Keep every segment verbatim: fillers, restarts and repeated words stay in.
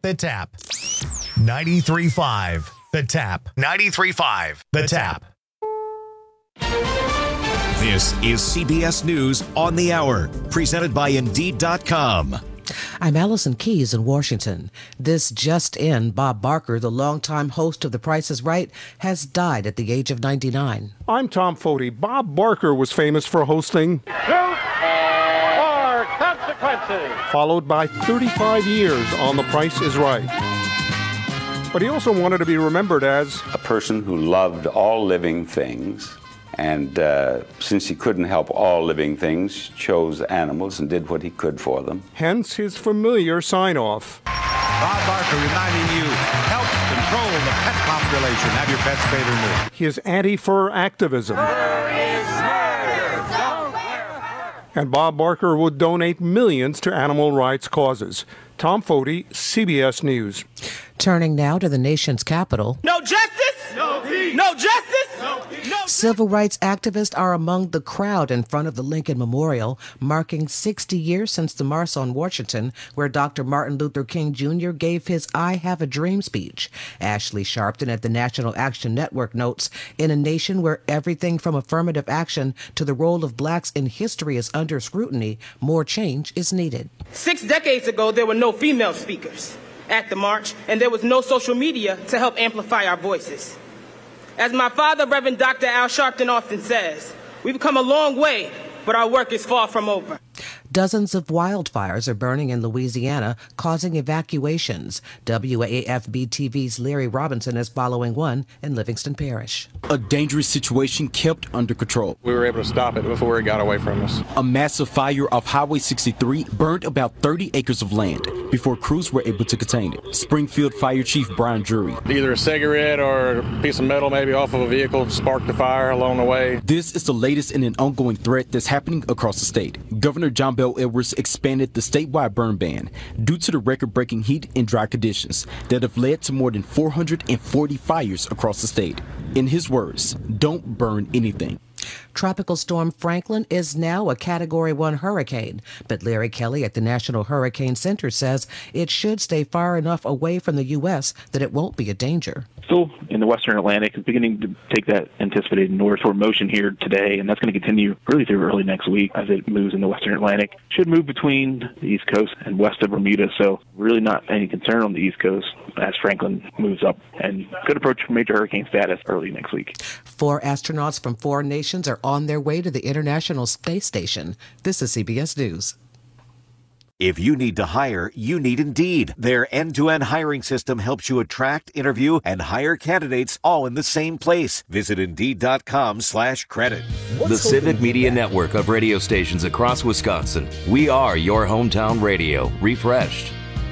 The Tap. ninety-three point five. The Tap. ninety-three point five. The Tap. This is C B S News on the Hour, presented by Indeed dot com. I'm Allison Keyes in Washington. This just in, Bob Barker, the longtime host of The Price is Right, has died at the age of ninety-nine. I'm Tom Foti. Bob Barker was famous for hosting Truth or Consequences, followed by thirty-five years on The Price is Right. But he also wanted to be remembered as a person who loved all living things. And uh, since he couldn't help all living things, chose animals and did what he could for them. Hence his familiar sign-off. Bob Barker reminding you, help control the pet population. Have your pets spayed or neutered. His anti-fur activism. Fur is murder. Don't wear fur. And Bob Barker would donate millions to animal rights causes. Tom Foti, C B S News. Turning now to the nation's capital. No justice! No peace! No justice! No peace! No Civil rights activists are among the crowd in front of the Lincoln Memorial, marking sixty years since the March on Washington, where Doctor Martin Luther King Junior gave his I Have a Dream speech. Ashley Sharpton at the National Action Network notes, in a nation where everything from affirmative action to the role of blacks in history is under scrutiny, more change is needed. Six decades ago, there were no female speakers at the march, and there was no social media to help amplify our voices. As my father, Reverend Doctor Al Sharpton, often says, we've come a long way, but our work is far from over. Dozens of wildfires are burning in Louisiana, causing evacuations. W A F B T V's Larry Robinson is following one in Livingston Parish. A dangerous situation kept under control. We were able to stop it before it got away from us. A massive fire off Highway sixty-three burned about thirty acres of land before crews were able to contain it. Springfield Fire Chief Brian Drury. Either a cigarette or a piece of metal maybe off of a vehicle sparked the fire along the way. This is the latest in an ongoing threat that's happening across the state. Governor John Bel Edwards expanded the statewide burn ban due to the record-breaking heat and dry conditions that have led to more than four hundred forty fires across the state. In his words, don't burn anything. Tropical Storm Franklin is now a Category one hurricane, but Larry Kelly at the National Hurricane Center says it should stay far enough away from the U S that it won't be a danger. Still in the western Atlantic, is beginning to take that anticipated northward motion here today, and that's going to continue really through early next week as it moves in the western Atlantic. Should move between the East Coast and west of Bermuda, so really not any concern on the East Coast as Franklin moves up and could approach major hurricane status early next week. Four astronauts from four nations are on their way to the International Space Station. This is C B S News. If you need to hire, you need Indeed. Their end-to-end hiring system helps you attract, interview, and hire candidates all in the same place. Visit Indeed.com slash credit. The Civic Media Network of radio stations across Wisconsin. We are your hometown radio, refreshed.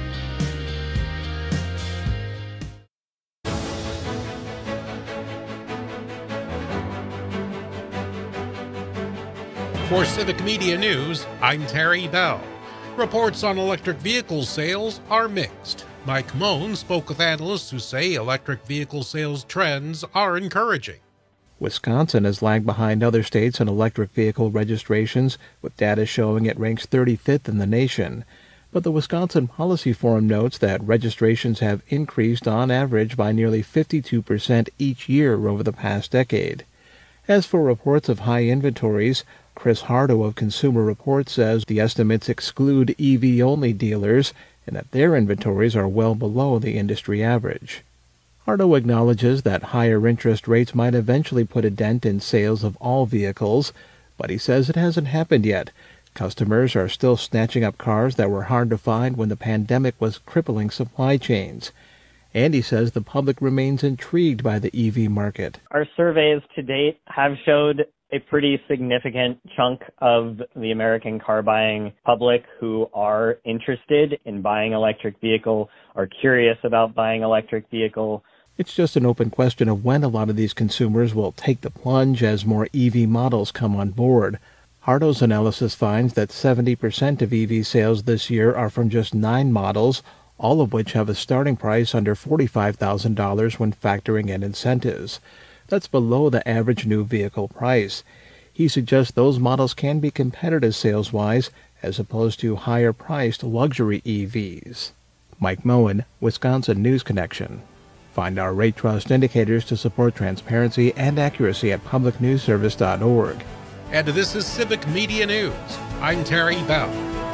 For Civic Media News, I'm Terry Bell. Reports on electric vehicle sales are mixed. Mike Moen spoke with analysts who say electric vehicle sales trends are encouraging. Wisconsin has lagged behind other states in electric vehicle registrations, with data showing it ranks thirty-fifth in the nation. But the Wisconsin Policy Forum notes that registrations have increased on average by nearly fifty-two percent each year over the past decade. As for reports of high inventories, Chris Hardo of Consumer Reports says the estimates exclude E V-only dealers and that their inventories are well below the industry average. Hardo acknowledges that higher interest rates might eventually put a dent in sales of all vehicles, but he says it hasn't happened yet. Customers are still snatching up cars that were hard to find when the pandemic was crippling supply chains. And he says the public remains intrigued by the E V market. Our surveys to date have showed a pretty significant chunk of the American car buying public who are interested in buying electric vehicle, are curious about buying electric vehicle. It's just an open question of when a lot of these consumers will take the plunge as more E V models come on board. Hardo's analysis finds that seventy percent of E V sales this year are from just nine models, all of which have a starting price under forty-five thousand dollars when factoring in incentives. That's below the average new vehicle price. He suggests those models can be competitive sales-wise as opposed to higher-priced luxury E Vs. Mike Moen, Wisconsin News Connection. Find our rate trust indicators to support transparency and accuracy at public news service dot org. And this is Civic Media News. I'm Terry Bell.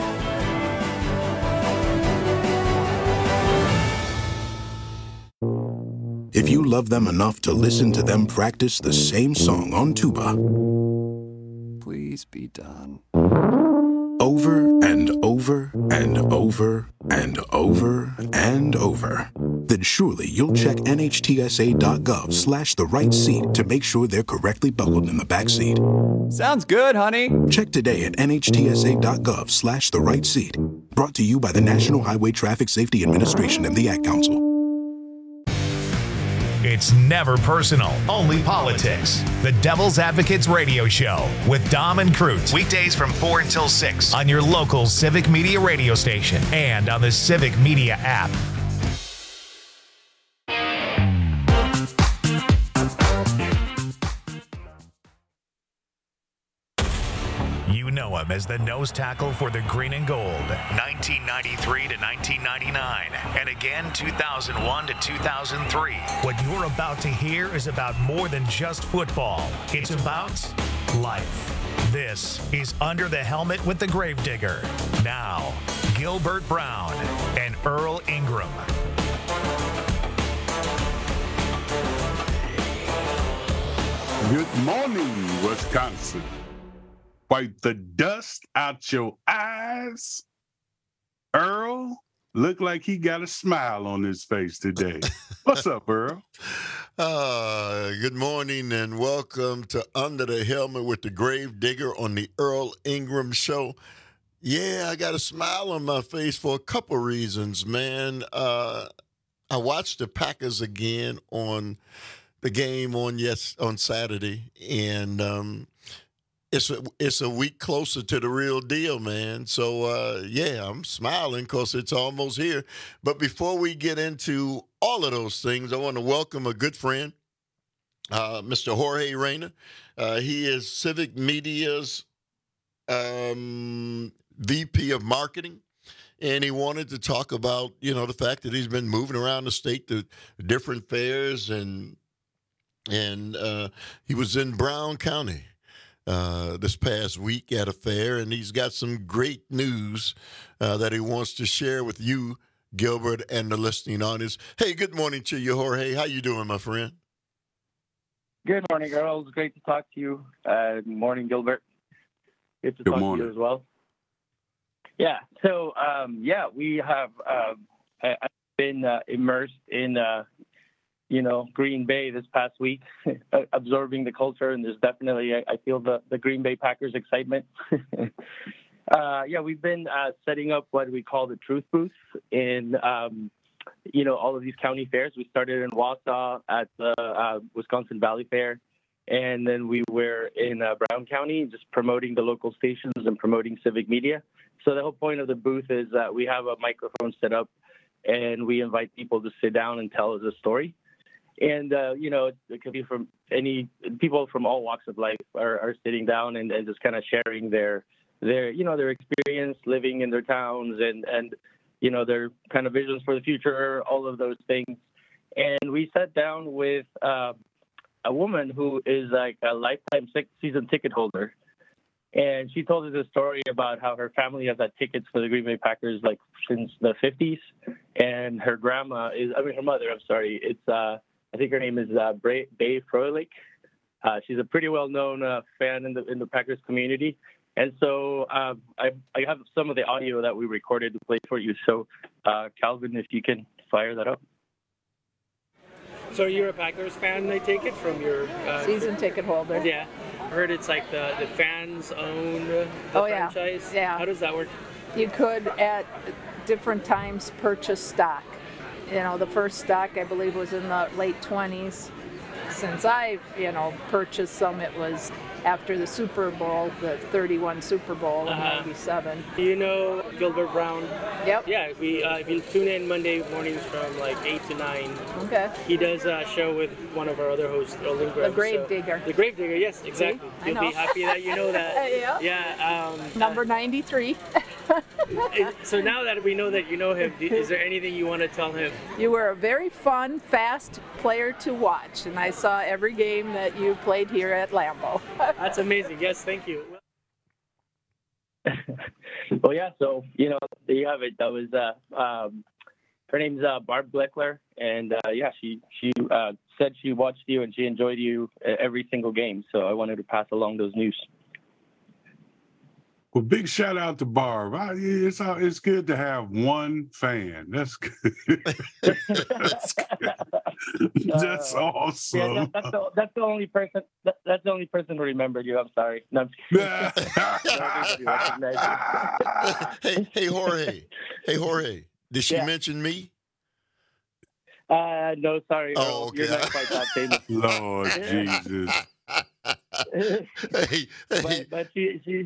If you love them enough to listen to them practice the same song on tuba, please be done. Over and over and over and over and over, then surely you'll check N H T S A dot gov slash the right seat to make sure they're correctly buckled in the back seat. Sounds good, honey. Check today at N H T S A dot gov slash the right seat. Brought to you by the National Highway Traffic Safety Administration and the Ad Council. It's never personal, only politics. The Devil's Advocates Radio Show with Dom and Crute. Weekdays from four until six on your local Civic Media radio station and on the Civic Media app. You know him as the nose tackle for the green and gold, nineteen ninety-three to nineteen ninety-nine, and again two thousand one to two thousand three. What you're about to hear is about more than just football. It's about life. This is Under the Helmet with the Gravedigger. Now, Gilbert Brown and Earl Ingram. Good morning, Wisconsin. Wipe the dust out your eyes. Earl looked like he got a smile on his face today. What's up, Earl? Uh, good morning and welcome to Under the Helmet with the Gravedigger on the Earl Ingram Show. Yeah, I got a smile on my face for a couple reasons, man. Uh, I watched the Packers again on the game on yes on Saturday, and um, It's a, it's a week closer to the real deal, man. So, uh, yeah, I'm smiling because it's almost here. But before we get into all of those things, I want to welcome a good friend, uh, Mister Jorge Reyna. Uh, he is Civic Media's um, V P of Marketing. And he wanted to talk about, you know, the fact that he's been moving around the state to different fairs. And, and uh, he was in Brown County Uh, this past week at a fair, and he's got some great news uh, that he wants to share with you, Gilbert, and the listening audience. Hey, good morning to you, Jorge. How you doing, my friend? Good morning, Earl. It's great to talk to you. Uh, good morning, Gilbert. Good to good talk morning. to you as well. Yeah, so, um, yeah, we have uh, I, I've been uh, immersed in uh, you know, Green Bay this past week, absorbing the culture, and there's definitely, I, I feel the, the Green Bay Packers excitement. uh, yeah, we've been uh, setting up what we call the Truth Booth in, um, you know, all of these county fairs. We started in Wausau at the uh, Wisconsin Valley Fair, and then we were in uh, Brown County, just promoting the local stations and promoting Civic Media. So the whole point of the booth is that we have a microphone set up, and we invite people to sit down and tell us a story. And, uh, you know, it could be from any people from all walks of life are, are sitting down and, and just kind of sharing their, their, you know, their experience living in their towns and, and, you know, their kind of visions for the future, all of those things. And we sat down with uh, a woman who is like a lifetime season ticket holder. And she told us a story about how her family has had tickets for the Green Bay Packers like since the fifties. And her grandma is, I mean, her mother, I'm sorry, it's, uh, I think her name is uh, Bray, Bay Froelich. Uh, she's a pretty well-known uh, fan in the in the Packers community. And so uh, I, I have some of the audio that we recorded to play for you. So, uh, Calvin, if you can fire that up. So you're a Packers fan, I take it, from your... Uh, season ticket holder. Yeah. I heard it's like the, the fans own the oh, franchise. Yeah. yeah. How does that work? You could, at different times, purchase stock. You know, the first stock, I believe, was in the late twenties. Since I, you know, purchased some, it was after the Super Bowl, the thirty-one Super Bowl in Uh-huh. ninety-seven. Do you know Gilbert Brown? Yep. Yeah, we uh, if you tune in Monday mornings from like eight to nine. Okay. He does a show with one of our other hosts, Earl Ingram. The Grave so- Digger. The Grave Digger, yes, exactly. I You'll know. be happy that you know that. Yeah. Yeah. Um, Number ninety-three. uh, so now that we know that you know him, do- is there anything you want to tell him? You were a very fun, fast player to watch, and I saw every game that you played here at Lambeau. That's amazing. Yes, thank you. Well, yeah. So you know, there you have it. That was uh, um, her name's uh, Barb Bleckler, and uh, yeah, she she uh, said she watched you and she enjoyed you uh, every single game. So I wanted to pass along those news. Well, big shout out to Barb. I, it's uh, it's good to have one fan. That's good. That's good. That's Uh, awesome. Yeah, that, that's, the, that's the only person. That, that's the only person who remembered you. I'm sorry. No, I'm just kidding. Everybody recognized you. hey, hey, Jorge. Hey, Jorge. Did she Yeah. mention me? Uh, no, sorry. Oh, Earl. okay. You're not quite that famous. Lord Jesus. hey, but, but she, she,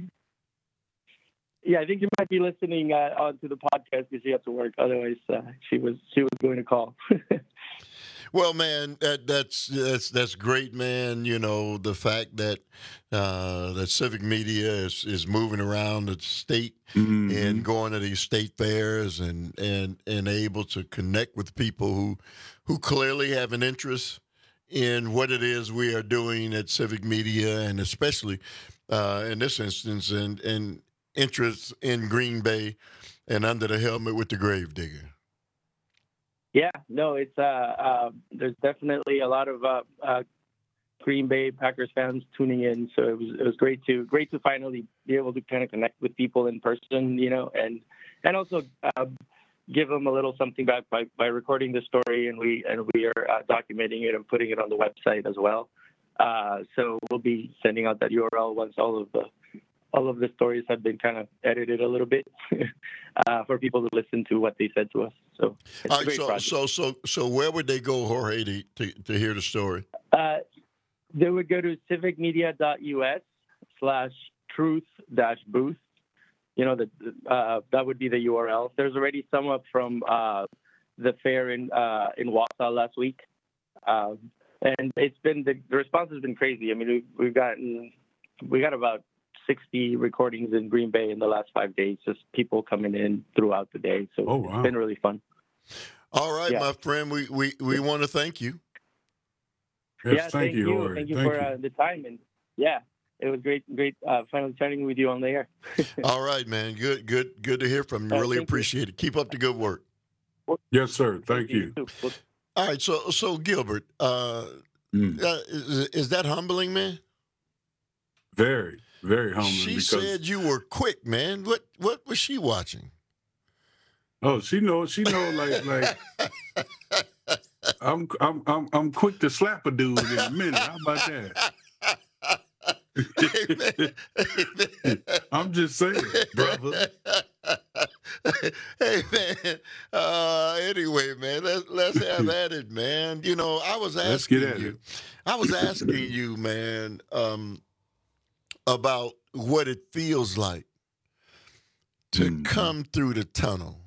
yeah, I think you might be listening uh, on to the podcast because she had to work. Otherwise, uh, she was she was going to call. Well, man, that, that's that's that's great, man. You know, the fact that uh, that civic media is, is moving around the state Mm-hmm. and going to these state fairs and, and, and able to connect with people who who clearly have an interest in what it is we are doing at civic media, and especially uh, in this instance, and and interest in Green Bay and Under the Helmet with the Grave Digger. Yeah, no, it's uh, uh, there's definitely a lot of uh, uh, Green Bay Packers fans tuning in, so it was it was great to great to finally be able to kind of connect with people in person, you know, and and also uh, give them a little something back by, by recording the story, and we and we are uh, documenting it and putting it on the website as well. Uh, so we'll be sending out that U R L once all of the all of the stories have been kind of edited a little bit uh, for people to listen to what they said to us. So it's All a right, great so, project. so so so where would they go, Jorge, to, to, to hear the story? Uh, they would go to civicmedia.us slash truth dash booth. You know, the, uh, that would be the U R L. There's already some up from uh, the fair in uh, in Wausau last week. Um, and it's been, the, the response has been crazy. I mean, we've, we've gotten, we got about sixty recordings in Green Bay in the last five days, just people coming in throughout the day. So Oh, wow. it's been really fun. All right, Yeah. my friend, we, we, we want to thank you. Yes, yeah, thank, thank you, you. Jorge. Thank you Thank for you. Uh, the time. And yeah, it was great, great uh, finally chatting with you on the air. All right, man. Good, good, good to hear from you. Uh, Really thank you. appreciate it. Keep up the good work. Yes, sir. Thank you. All right, so so Gilbert, uh, Mm. uh, is, is that humbling, man? Very, very humbling. She because, said you were quick, man. What what was she watching? "Oh, she knows. She know. Like, like, I'm, I'm, I'm, I'm quick to slap a dude in a minute. How about that?" I'm just saying, brother. Hey man. Uh, anyway, man, let's let's have at it, man. You know, I was asking Let's get at you. it. I was asking you, man, um, about what it feels like to Mm-hmm. come through the tunnel.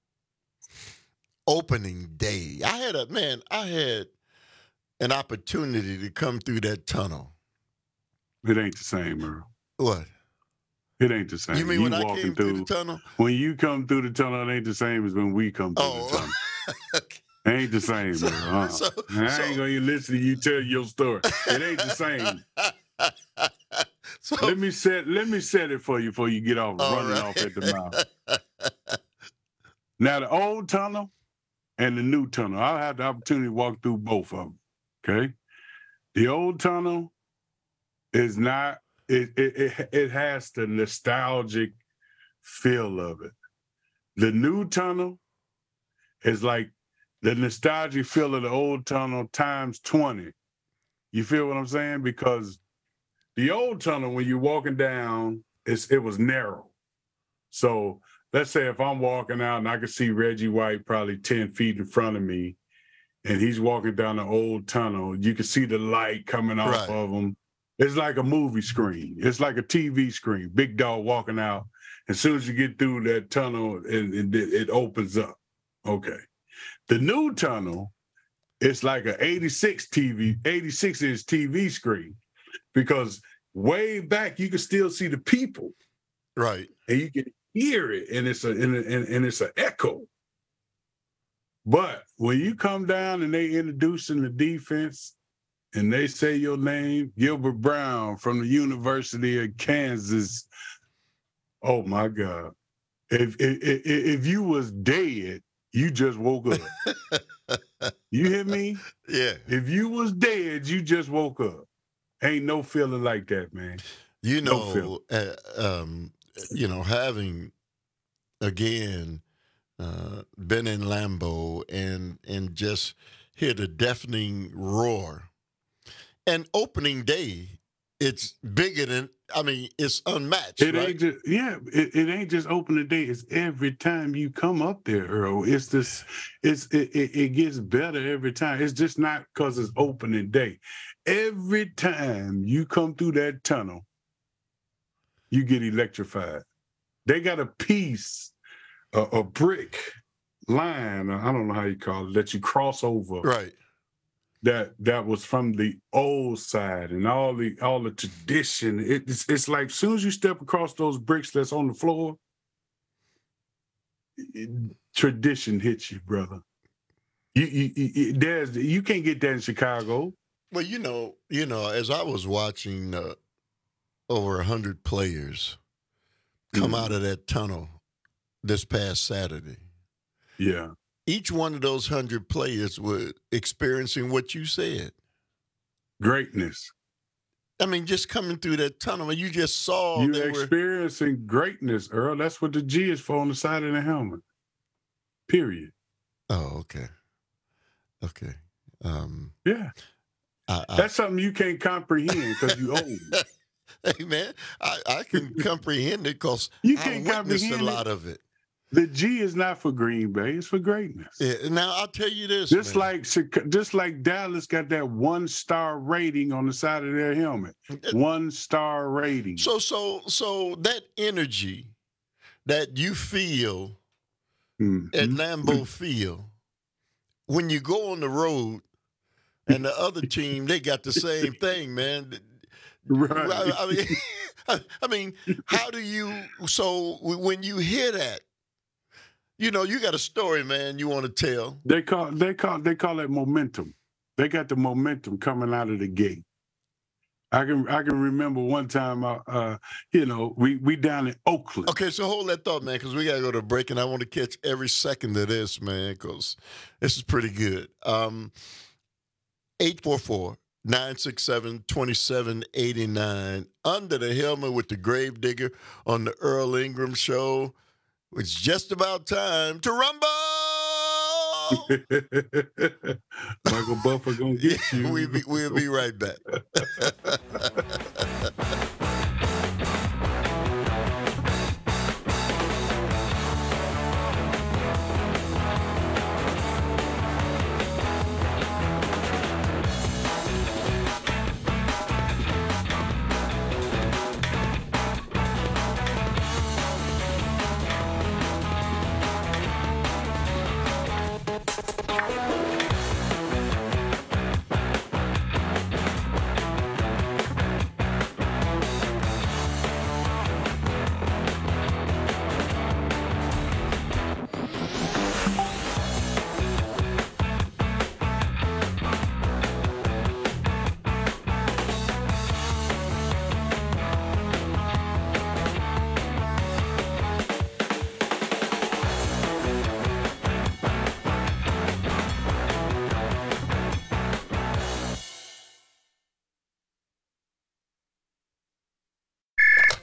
Opening day, I had a man. I had an opportunity to come through that tunnel. It ain't the same, Earl. What? It ain't the same. You mean when I walking came through the tunnel? When you come through the tunnel, it ain't the same as when we come through Oh. the tunnel. Ain't the same, So- Earl. Uh-uh. so- And I so- ain't gonna even listen to you tell your story. It ain't the same. So, let me set let me set it for you before you get off All running right. off at the mouth. Now the old tunnel and the new tunnel, I'll have the opportunity to walk through both of them. Okay, the old tunnel is not it it it, it has the nostalgic feel of it. The new tunnel is like the nostalgic feel of the old tunnel times twenty. You feel what I'm saying? Because the old tunnel, when you're walking down, it's, it was narrow. So let's say if I'm walking out and I can see Reggie White probably ten feet in front of me, and he's walking down the old tunnel, you can see the light coming off Right. of him. It's like a movie screen. It's like a T V screen. Big dog walking out. As soon as you get through that tunnel, and, and it opens up. Okay. The new tunnel, it's like an eighty-six T V, eighty-six inch T V screen, because way back you can still see the people, right? And you can hear it, and it's a and, and, and it's an echo. But when you come down and they introducing the defense, and they say your name, Gilbert Brown from the University of Kansas. Oh my God! If if if, if you was dead, you just woke up. You hear me? Yeah. If you was dead, you just woke up. Ain't no feeling like that, man. You No know, uh, um, you know, having again uh, been in Lambeau and and just hear the deafening roar. And opening day, it's bigger than. I mean, it's unmatched. It right? ain't just yeah. It, it ain't just opening day. It's every time you come up there, Earl. It's this. It's it. It, it gets better every time. It's just not because it's opening day. Every time you come through that tunnel, you get electrified. They got a piece, a, a brick line. I don't know how you call it, that you cross over. Right. That that was from the old side, and all the all the tradition. It, it's it's like as soon as you step across those bricks that's on the floor, it, tradition hits you, brother. You, you, you there's you can't get that in Chicago. Well, you know, you know, as I was watching uh, over a hundred players come Mm. out of that tunnel this past Saturday, Yeah. each one of those hundred players were experiencing what you said. Greatness. I mean, just coming through that tunnel, and you just saw You're they were. experiencing greatness, Earl. That's what the G is for on the side of the helmet. Period. Oh, okay, okay. Um, Yeah. I, I, That's something you can't comprehend because you old. hey man, I, I can comprehend it because You I can't witnessed a comprehend lot it. of it. The G is not for Green Bay; it's for greatness. Yeah, now I'll tell you this, Just man. like Chica- just like Dallas got that one star rating on the side of their helmet. One star rating. So so so that energy that you feel Mhm. at Lambeau Field when you go on the road and the other team they got the same thing, man. Right. I, I mean, I, I mean, how do you? So when you hear that, you know, you got a story, man. You want to tell? They call they call they call it momentum. They got the momentum coming out of the gate. I can I can remember one time, uh, uh, you know, we we down in Oakland. Okay, so hold that thought, man, because we got to go to break, and I want to catch every second of this, man, because this is pretty good. Um, eight four four, nine six seven, two seven eight nine. Under the Helmet with the Gravedigger on the Earl Ingram Show. It's just about time to rumble. Michael Buffer gonna get you. we'll, be, we'll be right back.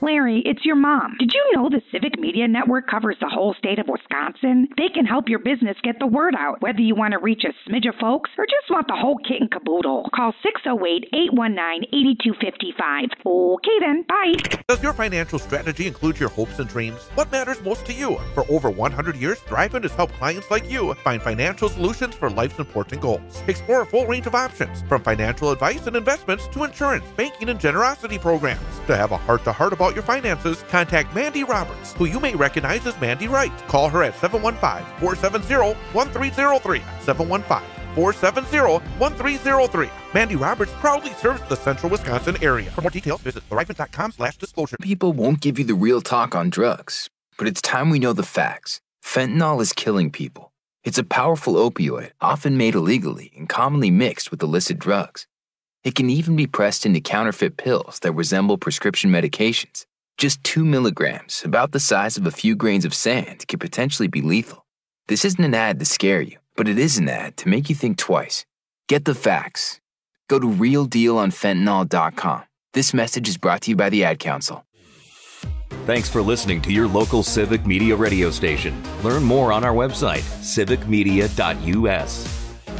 Larry, it's your mom. Did you know the Civic Media Network covers the whole state of Wisconsin? They can help your business get the word out, whether you want to reach a smidge of folks or just want the whole kit and caboodle. Call six oh eight, eight one nine, eight two five five. Okay then, bye. Does your financial strategy include your hopes and dreams? What matters most to you? For over one hundred years, Thrivent has helped clients like you find financial solutions for life's important goals. Explore a full range of options, from financial advice and investments to insurance, banking, and generosity programs. To have a heart-to-heart about your finances, contact Mandy Roberts, who you may recognize as Mandy Wright. Call her at seven one five, four seven zero, one three zero three, seven one five, four seven zero, one three zero three. Mandy Roberts proudly serves the central Wisconsin area. For more details, visit thrivent.com slash disclosure. People won't give you the real talk on drugs, but it's time we know the facts. Fentanyl is killing people. It's a powerful opioid, often made illegally and commonly mixed with illicit drugs. It can even be pressed into counterfeit pills that resemble prescription medications. Just two milligrams, about the size of a few grains of sand, could potentially be lethal. This isn't an ad to scare you, but it is an ad to make you think twice. Get the facts. Go to real deal on fentanyl dot com. This message is brought to you by the Ad Council. Thanks for listening to your local Civic Media radio station. Learn more on our website, civic media dot u s.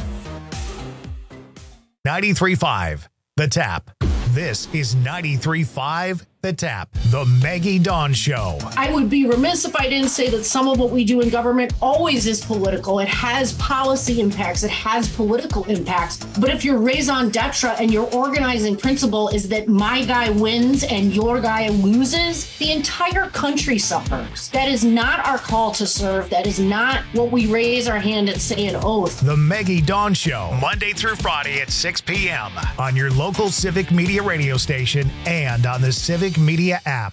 ninety-three point five, The Tap. This is ninety-three point five, The Tap, the Maggie Dawn Show. I would be remiss if I didn't say that some of what we do in government always is political. It has policy impacts. It has political impacts. But if your raison d'etre and your organizing principle is that my guy wins and your guy loses, the entire country suffers. That is not our call to serve. That is not what we raise our hand and say an oath. The Maggie Dawn Show, Monday through Friday at six p.m. on your local Civic Media radio station and on the Civic Media app.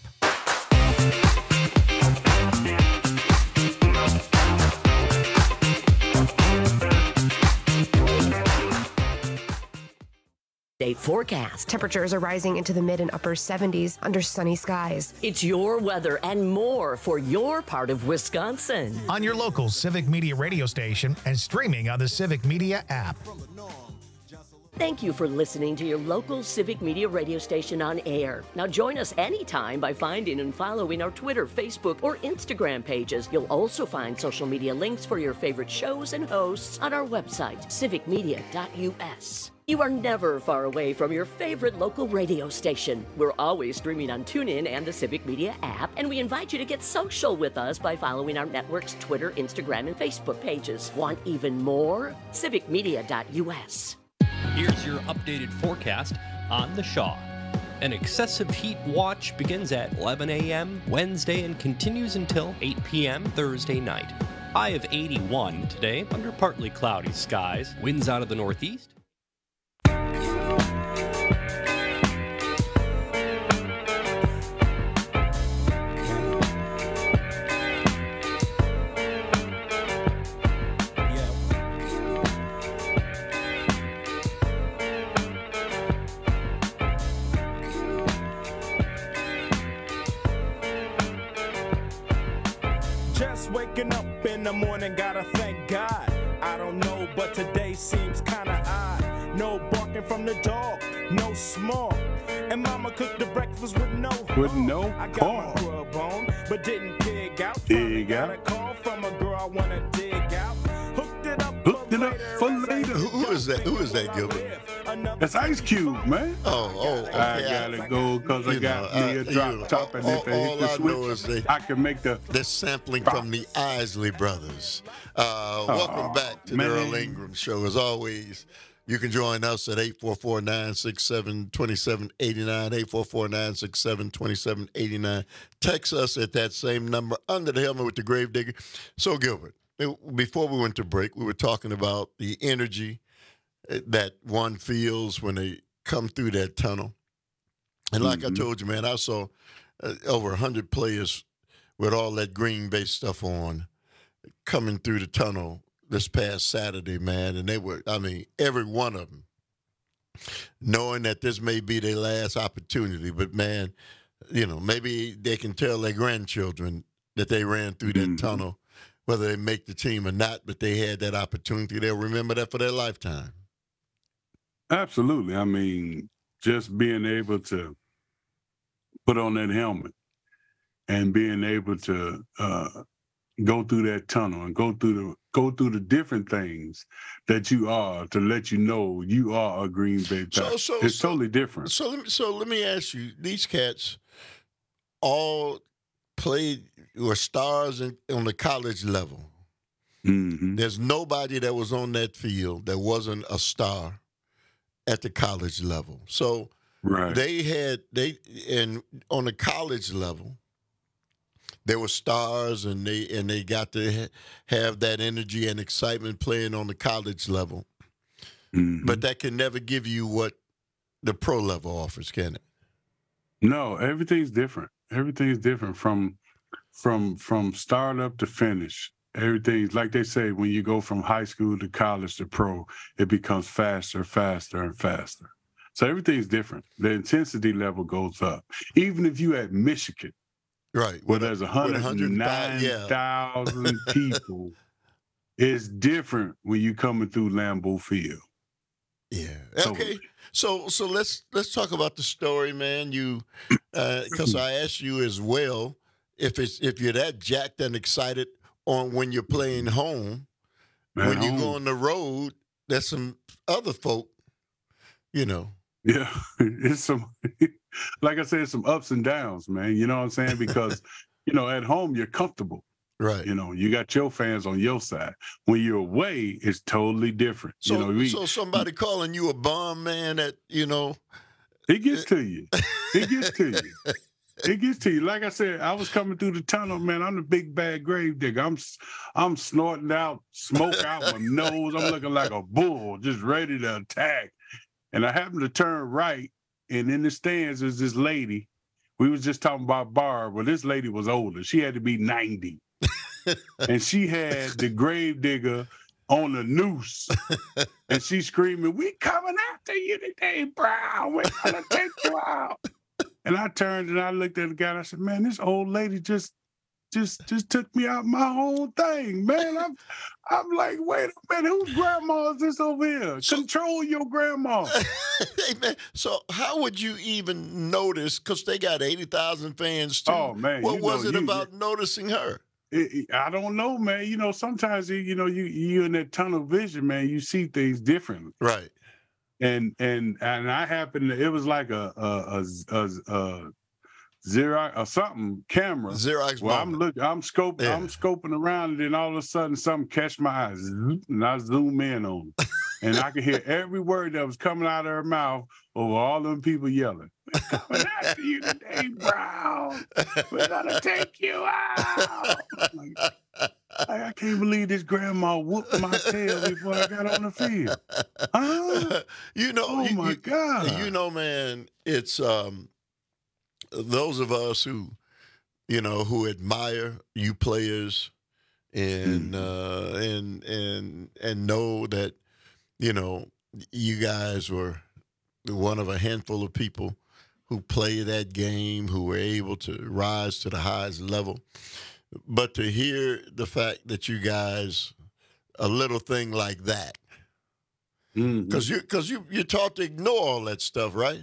Date forecast. Temperatures are rising into the mid and upper seventies under sunny skies. It's your weather and more for your part of Wisconsin. On your local Civic Media radio station and streaming on the Civic Media app. Thank you for listening to your local Civic Media radio station on air. Now join us anytime by finding and following our Twitter, Facebook, or Instagram pages. You'll also find social media links for your favorite shows and hosts on our website, civic media dot u s. You are never far away from your favorite local radio station. We're always streaming on TuneIn and the Civic Media app, and we invite you to get social with us by following our network's Twitter, Instagram, and Facebook pages. Want even more? civic media dot u s. Here's your updated forecast on the Shaw. An excessive heat watch begins at eleven a.m. Wednesday and continues until eight p.m. Thursday night. High of eighty-one today under partly cloudy skies. Winds out of the northeast. Waking up in the morning, gotta thank God. I don't know, but today seems kinda odd. No barking from the dog, no small. And mama cooked the breakfast with no With no I got corn. my grub on, but didn't pig out. Dig Got a out. call from a girl I wanna dig out. Hooked it up, Hooked it up for later. Who, who is that? Who is that, Gilbert? That's Ice Cube, man. Oh, oh, okay. I gotta go because I You got know, me a uh, drop you know, top, and all- if I hit all the I know is switch, they- I can make the. They're sampling from the Isley Brothers. Uh, welcome Oh, back to man. the Earl Ingram Show. As always, you can join us at eight four four, nine six seven, two seven eight nine, eight four four, nine six seven, two seven eight nine. Text us at that same number, Under the Helmet with the Gravedigger. So, Gilbert, before we went to break, we were talking about the energy that one feels when they come through that tunnel. And like Mm-hmm. I told you, man, I saw uh, over one hundred players with all that Green Bay stuff on coming through the tunnel this past Saturday, man. And they were, I mean, every one of them, knowing that this may be their last opportunity. But, man, you know, maybe they can tell their grandchildren that they ran through that Mm-hmm. tunnel, whether they make the team or not, but they had that opportunity. They'll remember that for their lifetime. Absolutely. I mean, just being able to put on that helmet and being able to uh, go through that tunnel and go through the go through the different things that you are to let you know you are a Green Bay Packer. So, so, it's so, totally different. So let me, so let me ask you: these cats all played were stars in, on the college level. Mm-hmm. There's nobody that was on that field that wasn't a star at the college level. So right. they had they and on the college level. There were stars, and they and they got to ha- have that energy and excitement playing on the college level. Mm-hmm. But that can never give you what the pro level offers, can it? No, everything's different. Everything's different from from from startup to finish. Everything's like they say, when you go from high school to college to pro, it becomes faster, faster, and faster. So everything's different. The intensity level goes up. Even if you at Michigan. Right. Where there's one hundred nine thousand yeah. people, it's different when you coming through Lambeau Field. Yeah. Okay. So so let's let's talk about the story, man. You because uh, I asked you as well if it's if you're that jacked and excited on when you're playing home, man, when home. You go on the road, there's some other folk, you know. Yeah, it's some, like I said, some ups and downs, man. You know what I'm saying? Because, you know, at home, you're comfortable. Right. You know, you got your fans on your side. When you're away, it's totally different. So, you know, we, so somebody calling you a bum, man, that, you know. It gets to you. It gets to you. It gets to you. Like I said, I was coming through the tunnel, man. I'm the big bad grave digger. I'm, I'm snorting out smoke out my nose. I'm looking like a bull, just ready to attack. And I happened to turn right, and in the stands is this lady. We was just talking about Barb. Well, this lady was older. She had to be ninety. And she had the grave digger on the noose. And she screaming, "We coming after you today, Brown. We're going to take you out." And I turned and I looked at the guy and I said, "Man, this old lady just just just took me out my whole thing, man." I'm I'm like, wait a minute, whose grandma is this over here? So, control your grandma. Hey, man, so how would you even notice, because they got eighty thousand fans too. Oh, man. What was know, it you, about you, noticing her? It, it, I don't know, man. You know, sometimes, you know, you, you in that tunnel vision, man, you see things differently. Right. And and and I happened to, it was like a, a, a, a, a Xerox or something camera. Xerox. Well, I'm looking, I'm scoping, yeah. I'm scoping around, and then all of a sudden something catch my eyes, and I zoom in on it, and I could hear every word that was coming out of her mouth over all them people yelling, "We're coming after you today, Brown. We're gonna take you out." Like, I can't believe this grandma whooped my tail before I got on the field. Huh? You know, oh you, my you, God. You know, man, it's um. those of us who, you know, who admire you players and mm. uh, and and and know that, you know, you guys were one of a handful of people who play that game, who were able to rise to the highest level. But to hear the fact that you guys, a little thing like that, because mm-hmm. you because you you're taught to ignore all that stuff, right?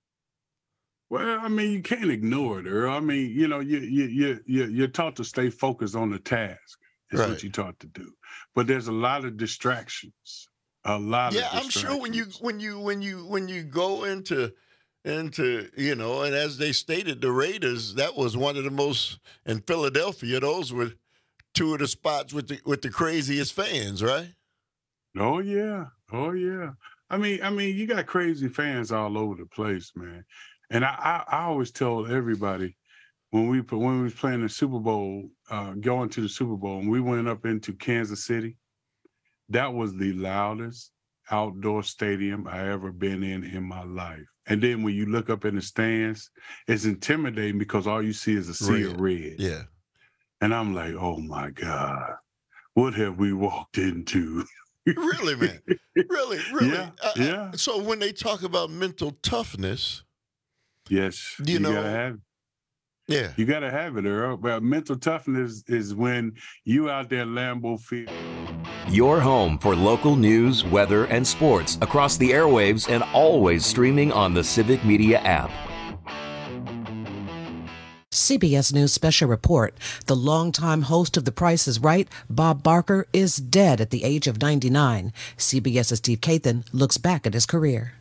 Well, I mean, you can't ignore it, Earl. I mean, you know, you you you you you're taught to stay focused on the task. Is right. what you're taught to do. But there's a lot of distractions. A lot yeah, of distractions. I'm sure when you when you when you when you go into into you know, and as they stated, the Raiders, that was one of the most in Philadelphia. Those were two of the spots with the with the craziest fans, right? Oh yeah, oh yeah. I mean, I mean, you got crazy fans all over the place, man. And I, I, I always tell everybody when we when we was playing the Super Bowl, uh, going to the Super Bowl, and we went up into Kansas City, that was the loudest outdoor stadium I ever been in in my life. And then when you look up in the stands, it's intimidating because all you see is a sea red. of red. Yeah. And I'm like, oh my God, what have we walked into? Really, man? Really, really? Yeah. Uh, yeah. So when they talk about mental toughness. Yes, you, you know, gotta have it. Yeah, you gotta have it, Earl. But mental toughness is when you out there Lambeau Field. Your home for local news, weather, and sports across the airwaves and always streaming on the Civic Media app. C B S News special report. The longtime host of The Price is Right, Bob Barker, is dead at the age of ninety-nine. CBS's Steve Kathan looks back at his career.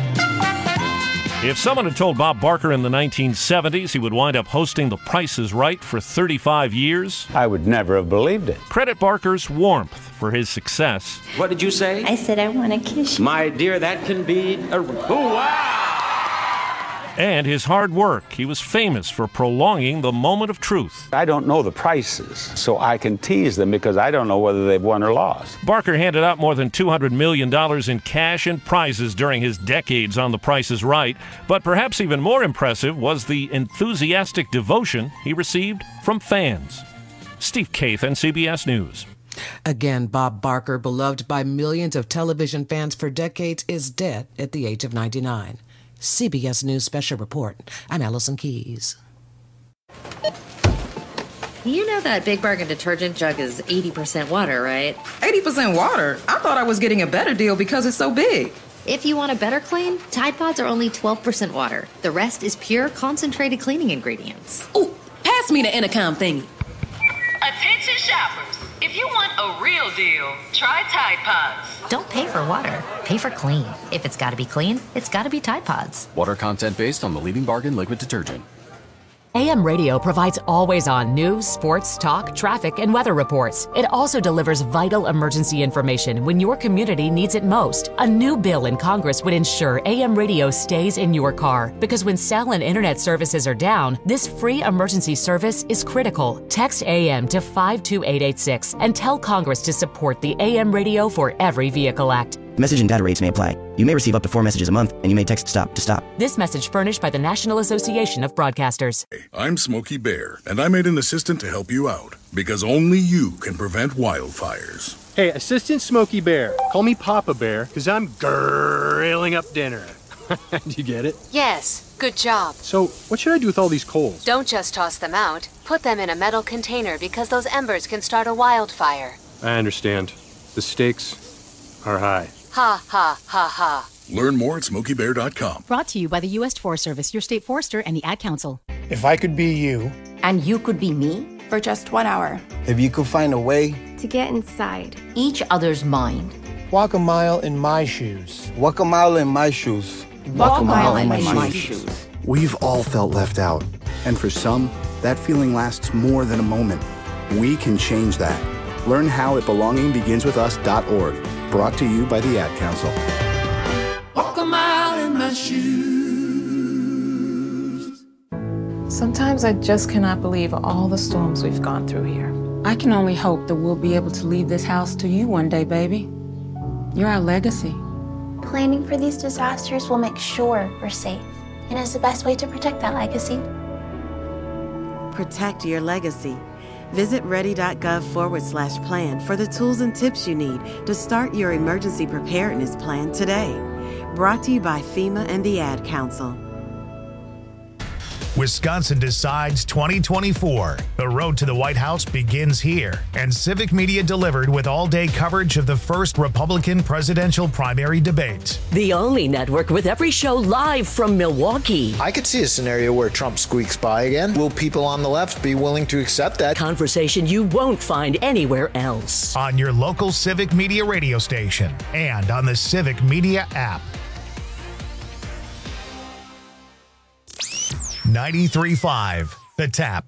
If someone had told Bob Barker in the nineteen seventies he would wind up hosting The Price is Right for thirty-five years, I would never have believed it. Credit Barker's warmth for his success. What did you say? I said I want to kiss you. My dear, that can be a... Oh, wow! And his hard work. He was famous for prolonging the moment of truth. I don't know the prices, so I can tease them because I don't know whether they've won or lost. Barker handed out more than two hundred million dollars in cash and prizes during his decades on The Price is Right. But perhaps even more impressive was the enthusiastic devotion he received from fans. Steve Kathan, C B S News. Again, Bob Barker, beloved by millions of television fans for decades, is dead at the age of ninety-nine. C B S News Special Report. I'm Allison Keys. You know that Big Bargain detergent jug is eighty percent water, right? eighty percent water? I thought I was getting a better deal because it's so big. If you want a better clean, Tide Pods are only twelve percent water. The rest is pure, concentrated cleaning ingredients. Ooh, pass me the intercom thingy. Attention shoppers. If you want a real deal, try Tide Pods. Don't pay for water. Pay for clean. If it's got to be clean, it's got to be Tide Pods. Water content based on the leading bargain liquid detergent. A M Radio provides always-on news, sports, talk, traffic, and weather reports. It also delivers vital emergency information when your community needs it most. A new bill in Congress would ensure A M Radio stays in your car, because when cell and internet services are down, this free emergency service is critical. Text A M to five two eight eight six and tell Congress to support the A M Radio for Every Vehicle Act. Message and data rates may apply. You may receive up to four messages a month, and you may text STOP to stop. This message furnished by the National Association of Broadcasters. I'm Smokey Bear, and I made an assistant to help you out, because only you can prevent wildfires. Hey, Assistant Smokey Bear. Call me Papa Bear, because I'm grilling up dinner. Do you get it? Yes, good job. So, what should I do with all these coals? Don't just toss them out. Put them in a metal container, because those embers can start a wildfire. I understand. The stakes are high. Ha, ha, ha, ha. Learn more at smokey bear dot com. Brought to you by the U S Forest Service, your state forester, and the Ad Council. If I could be you. And you could be me. For just one hour. If you could find a way. To get inside each other's mind. Walk a mile in my shoes. Walk a mile in my shoes. Walk, Walk a mile, mile in my, my shoes. shoes. We've all felt left out. And for some, that feeling lasts more than a moment. We can change that. Learn how at belonging begins with us dot org. Brought to you by the Ad Council. Walk a mile in my shoes. Sometimes I just cannot believe all the storms we've gone through here. I can only hope that we'll be able to leave this house to you one day, baby. You're our legacy. Planning for these disasters will make sure we're safe, and is the best way to protect that legacy. Protect your legacy. Visit ready.gov forward slash plan for the tools and tips you need to start your emergency preparedness plan today. Brought to you by FEMA and the Ad Council. Wisconsin Decides twenty twenty-four. The road to the White House begins here, and Civic Media delivered with all-day coverage of the first Republican presidential primary debate. The only network with every show live from Milwaukee. I could see a scenario where Trump squeaks by again. Will people on the left be willing to accept that? Conversation you won't find anywhere else. On your local Civic Media radio station and on the Civic Media app. ninety-three point five, The Tap.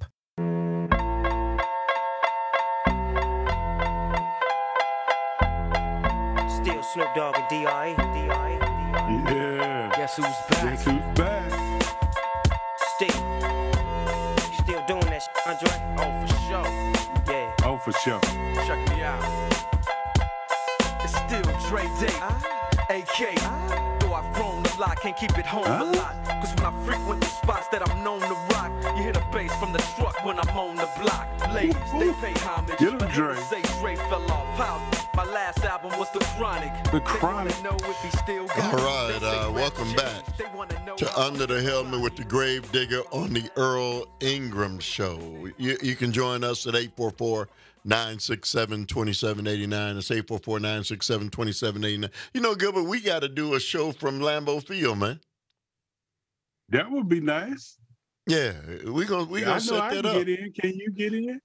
Still Snoop Dogg and D I Yeah. Guess who's back? Guess who's back? Still. You still doing that shit, Andre? Oh, for sure. Yeah. Oh, for sure. Check me out. It's still Dre Day. A K. Though I've grown a lot, can't keep it home huh? a lot. Cause when I frequent the spots that I'm known to rock, you hear the bass from the truck when I'm on the block. Ladies, they pay homage. Get him, Dre. Say Dre fell off. How? My last album was The Chronic. The Chronic. Know if he still got All right, uh, welcome back to Under the Helmet with the Grave Digger on the Earl Ingram Show. You, you can join us at eight four four, nine six seven, two seven eight nine. It's eight four four, nine six seven, two seven eight nine. You know, Gilbert, we got to do a show from Lambeau Field, man. That would be nice. Yeah, we gonna we Yeah, gonna I know set I that can up. get in. Can you get in?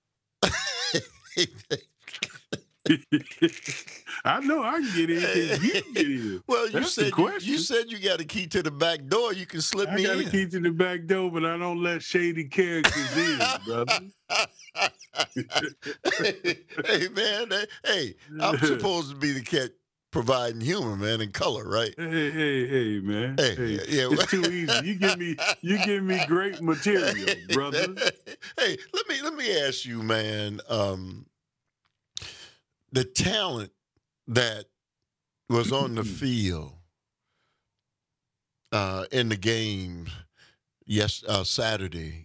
I know I can get in. Can you get in? Well, you That's the said you, question. you said you got a key to the back door. You can slip I me got a in. key to the back door, but I don't let shady characters in, brother. Hey man, hey, hey, I'm supposed to be the cat providing humor, man, and color, right? Hey, hey, hey, man. Hey, Hey, yeah, it's too easy. You give me, you give me great material, brother. Hey, let me let me ask you, man. Um, the talent that was on the field uh, in the game, yes, uh, Saturday,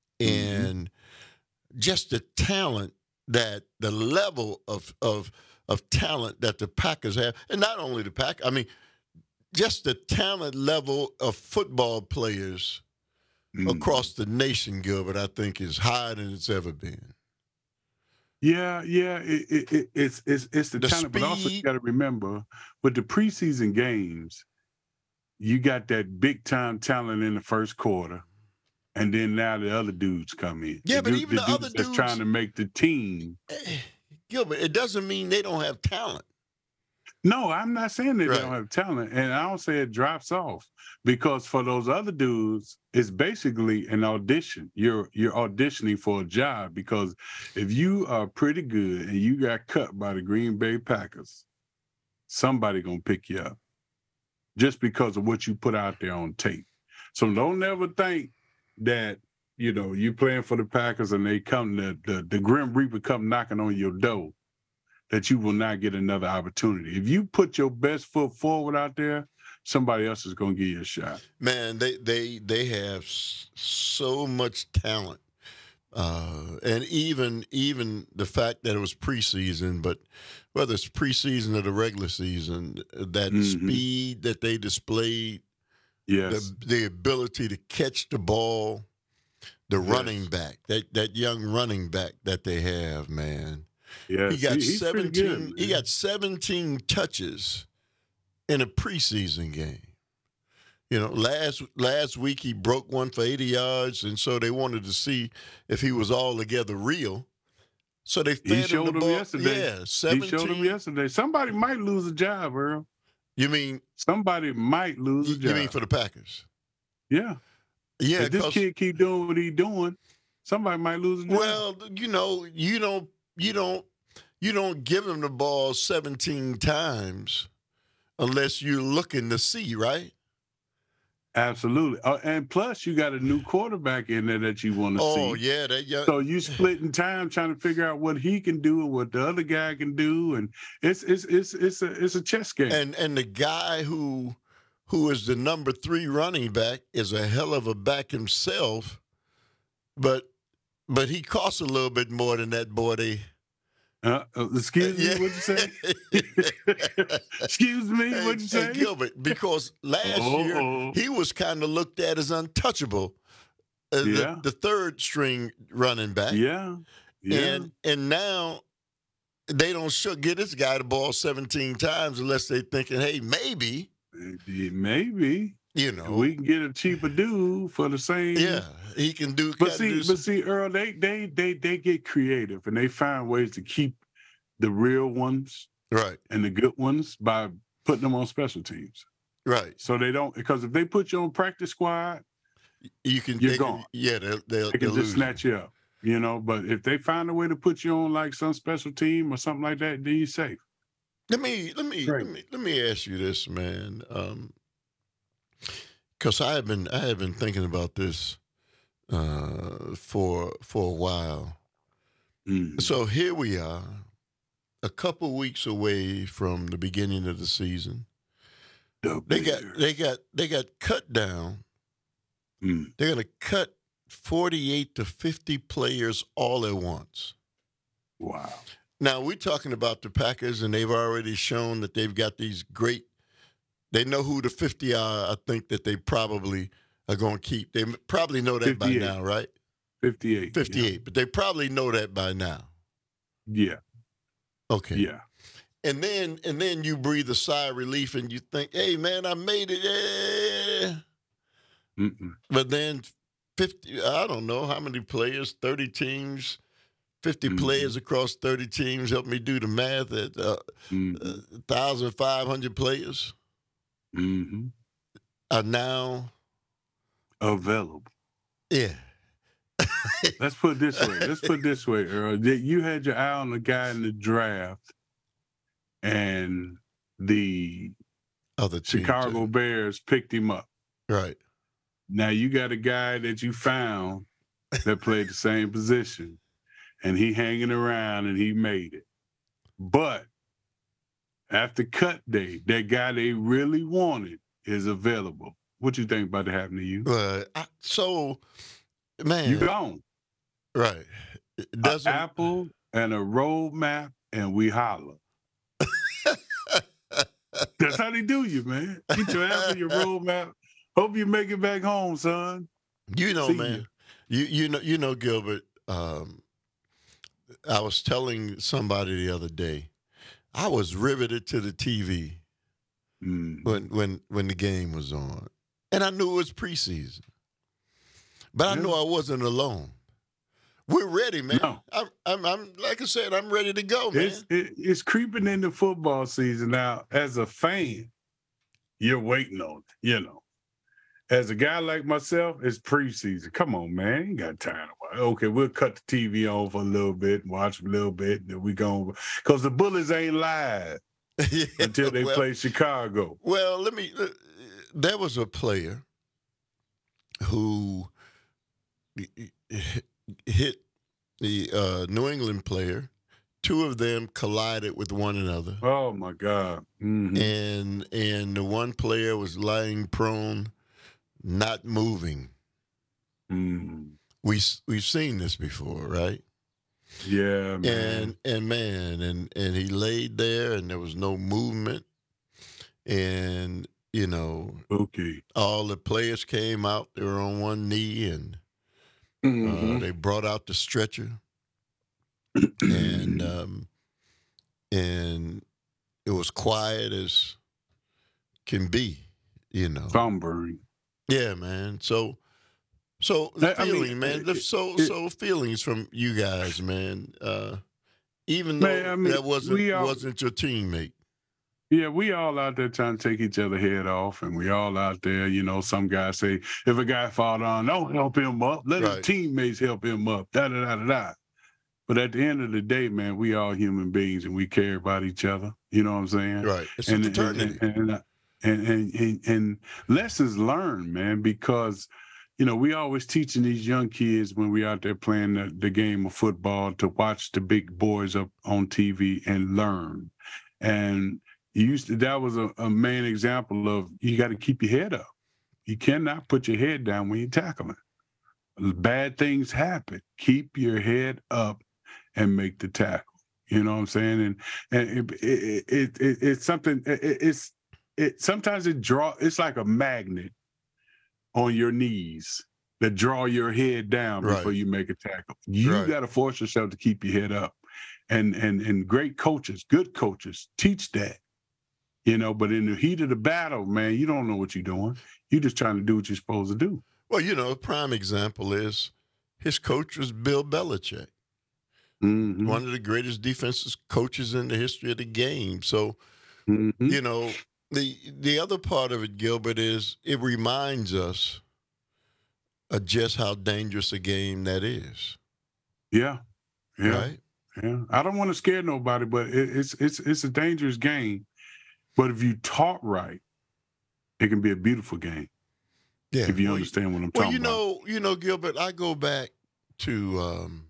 and just the talent that the level of of of talent that the Packers have, and not only the Pack, I mean, just the talent level of football players mm. across the nation, Gilbert, I think is higher than it's ever been. Yeah, yeah, it, it, it, it's it's it's the, the talent, speed. But also you got to remember with the preseason games, you got that big time talent in the first quarter. And then now the other dudes come in. Yeah, the but dude, even the, the dudes other that's dudes trying to make the team. Gilbert, it doesn't mean they don't have talent. No, I'm not saying that right. they don't have talent, and I don't say it drops off because for those other dudes, it's basically an audition. You're you're auditioning for a job because if you are pretty good and you got cut by the Green Bay Packers, somebody gonna pick you up just because of what you put out there on tape. So don't ever think that, you know, you playing for the Packers and they come, the, the, the Grim Reaper come knocking on your door, that you will not get another opportunity. If you put your best foot forward out there, somebody else is going to give you a shot. Man, they they they have so much talent. Uh, and even even the fact that it was preseason, but whether it's preseason or the regular season, that mm-hmm. speed that they displayed, yes, the, the ability to catch the ball, the yes. running back, that that young running back that they have, man. Yeah, he got he, seventeen. Good, he got seventeen touches in a preseason game. You know, last last week he broke one for eighty yards, and so they wanted to see if he was altogether real. So they fed he showed him the him ball. yesterday. Yeah, seventeen. He showed him yesterday. Somebody might lose a job, Earl. You mean somebody might lose a you job? You mean for the Packers? Yeah, yeah. If this kid keep doing what he's doing, somebody might lose a job. Well, you know, you don't, you don't, you don't give him the ball seventeen times unless you're looking to see, right? Absolutely. Uh, and plus, you got a new quarterback in there that you want to oh, see. Oh, yeah. That young... So you splitting time trying to figure out what he can do and what the other guy can do. And it's it's it's it's a it's a chess game. And and the guy who who is the number three running back is a hell of a back himself. But but he costs a little bit more than that boy they Uh, uh, excuse me, yeah. What'd you say? Excuse me, hey, what'd you say? Hey, Gilbert, because last Uh-oh. year he was kind of looked at as untouchable, uh, yeah. the, the third string running back. Yeah, yeah. And and now they don't sure get this guy the ball seventeen times unless they're thinking, hey, maybe, maybe, maybe. You know, we can get a cheaper dude for the same. Yeah, he can do. But see, do some... but see, Earl, they they they they get creative and they find ways to keep the real ones, right, and the good ones by putting them on special teams, right. So they don't because if they put you on practice squad, you can you're they gone. Can, yeah, they'll, they'll, they can they'll just snatch you up, you know. But if they find a way to put you on like some special team or something like that, then you're safe. Let me let me right. let me let me ask you this, man. Um, Because I have been I have been thinking about this uh, for for a while. Mm. So here we are, a couple weeks away from the beginning of the season. The they got they got they got cut down. Mm. They're gonna cut forty-eight to fifty players all at once. Wow. Now we're talking about the Packers, and they've already shown that they've got these great. They know who the fifty are. I think that they probably are going to keep. They probably know that by now, right? fifty-eight. fifty-eight, yeah. But they probably know that by now. Yeah. Okay. Yeah. And then and then you breathe a sigh of relief and you think, hey, man, I made it. Yeah. Mm-mm. But then fifty, I don't know how many players, thirty teams, fifty Mm-hmm. players across thirty teams. Help me do the math at uh, Mm-hmm. uh, one thousand five hundred players Mm-hmm. are now available. Yeah. Let's put it this way. Let's put it this way, Earl. That you had your eye on the guy in the draft, and the other team Chicago too. Bears picked him up. Right. Now you got a guy that you found that played the same position, and he hanging around and he made it. But after cut day, that guy they really wanted is available. What you think about to happen to you? Uh, I, so, man, you gone. Right. It doesn't... An apple and a roadmap, and we holler. That's how they do you, man. Get your apple, your roadmap. Hope you make it back home, son. You know, See man. You. you you know you know Gilbert. Um, I was telling somebody the other day, I was riveted to the T V mm. when when when the game was on, and I knew it was preseason, but yeah. I knew I wasn't alone. We're ready, man. No. I'm, I'm, I'm, like I said, I'm ready to go, man. It's, it, it's creeping into football season now. As a fan, you're waiting on it, you know. As a guy like myself, it's preseason. Come on, man. Ain't got time to watch. Okay, we'll cut the T V on for a little bit and watch a little bit, and then we go. Because the Bullets ain't live yeah, until they well, play Chicago. Well, let me. Uh, there was a player who hit the uh, New England player. Two of them collided with one another. Oh, my God. Mm-hmm. And and the one player was lying prone, not moving. Mm. We, we've seen this before, right? Yeah, man. And, and man, and, and he laid there, and there was no movement. And, you know, okay. all the players came out. They were on one knee, and mm-hmm. uh, they brought out the stretcher. and um, and it was quiet as can be, you know. Thumb Yeah, man. So, so the I feeling, mean, man. it, The, so, it, so feelings from you guys, man. Uh, even man, though I mean, that wasn't all, wasn't your teammate. Yeah, we all out there trying to take each other head off, and we all out there, you know, some guys say, if a guy fall down, don't help him up. Let right. his teammates help him up, da-da-da-da-da. But at the end of the day, man, we all human beings, and we care about each other. You know what I'm saying? Right. It's and, a fraternity. And and, and, and, and, and lessons learned, man, because, you know, we always teaching these young kids when we out there playing the, the game of football to watch the big boys up on T V and learn. And you used to, that was a, a main example of you got to keep your head up. You cannot put your head down when you're tackling. Bad things happen. Keep your head up and make the tackle. You know what I'm saying? And and it, it, it, it it's something. It, it's it sometimes it draw. It's like a magnet on your knees that draw your head down right. before you make a tackle. You right. got to force yourself to keep your head up. And and and great coaches, good coaches, teach that. You know, but in the heat of the battle, man, you don't know what you're doing. You're just trying to do what you're supposed to do. Well, you know, a prime example is his coach was Bill Belichick. Mm-hmm. One of the greatest defensive coaches in the history of the game. So, mm-hmm. you know, the the other part of it, Gilbert, is it reminds us of just how dangerous a game that is. Yeah, yeah, right? yeah. I don't want to scare nobody, but it, it's it's it's a dangerous game. But if you taught right, it can be a beautiful game. Yeah, if you well, understand what I'm well, talking you know, about. you know, Gilbert, I go back to um,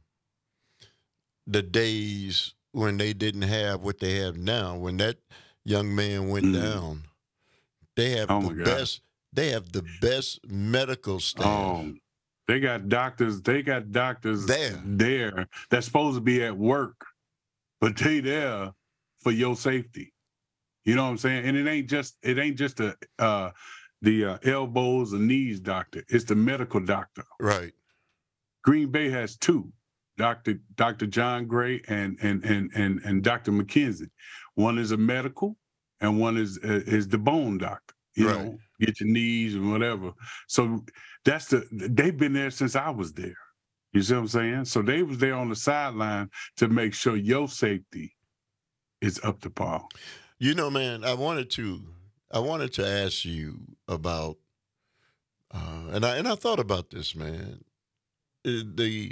the days when they didn't have what they have now. When that young man went Mm. down, they have Oh, the my God. best. They have the best medical staff. Oh, they got doctors. They got doctors There. there that's supposed to be at work, but they there for your safety. You know what I'm saying? And it ain't just it ain't just a uh, the uh, elbows and knees doctor. It's the medical doctor. Right. Green Bay has two, Doctor Doctor John Gray and and and and and Doctor McKenzie. One is a medical, and one is uh, is the bone doctor. you right. know, get your knees and whatever. So that's the, they've been there since I was there. You see what I'm saying? So they was there on the sideline to make sure your safety is up to par. You know, man, I wanted to, I wanted to ask you about, uh, and I and I thought about this, man. The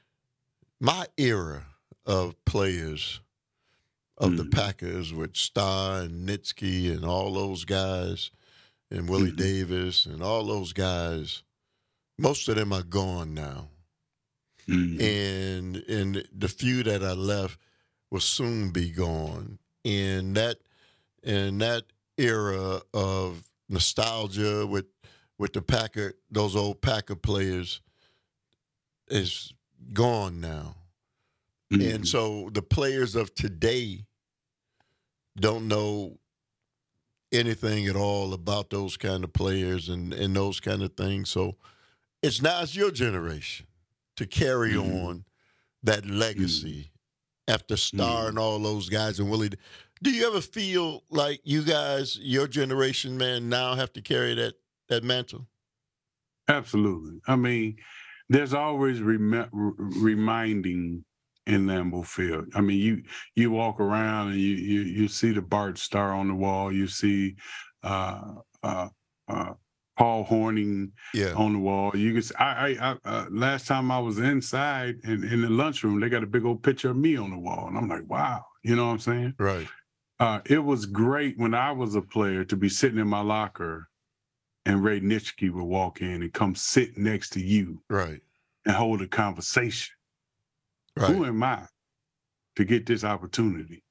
my era of players of mm. the Packers with Starr and Nitsky and all those guys, and Willie mm-hmm. Davis and all those guys, most of them are gone now. Mm-hmm. And and the few that are left will soon be gone. And that and that era of nostalgia with with the Packer, those old Packer players, is gone now. Mm-hmm. And so the players of today don't know anything at all about those kind of players and, and those kind of things. So it's now it's your generation to carry mm-hmm. on that legacy mm-hmm. after Starr and all those guys and Willie. Do you ever feel like you guys, your generation, man, now have to carry that that mantle? Absolutely. I mean, there's always rem- reminding in Lambeau Field. I mean, you you walk around and you you, you see the Bart Starr on the wall. You see uh, uh, uh, Paul Hornung yeah. on the wall. You can see, I, I, I uh, last time I was inside in, in the lunchroom, they got a big old picture of me on the wall, and I'm like, wow, you know what I'm saying? Right. Uh, it was great when I was a player to be sitting in my locker, and Ray Nitschke would walk in and come sit next to you, right, and hold a conversation. Right. Who am I to get this opportunity?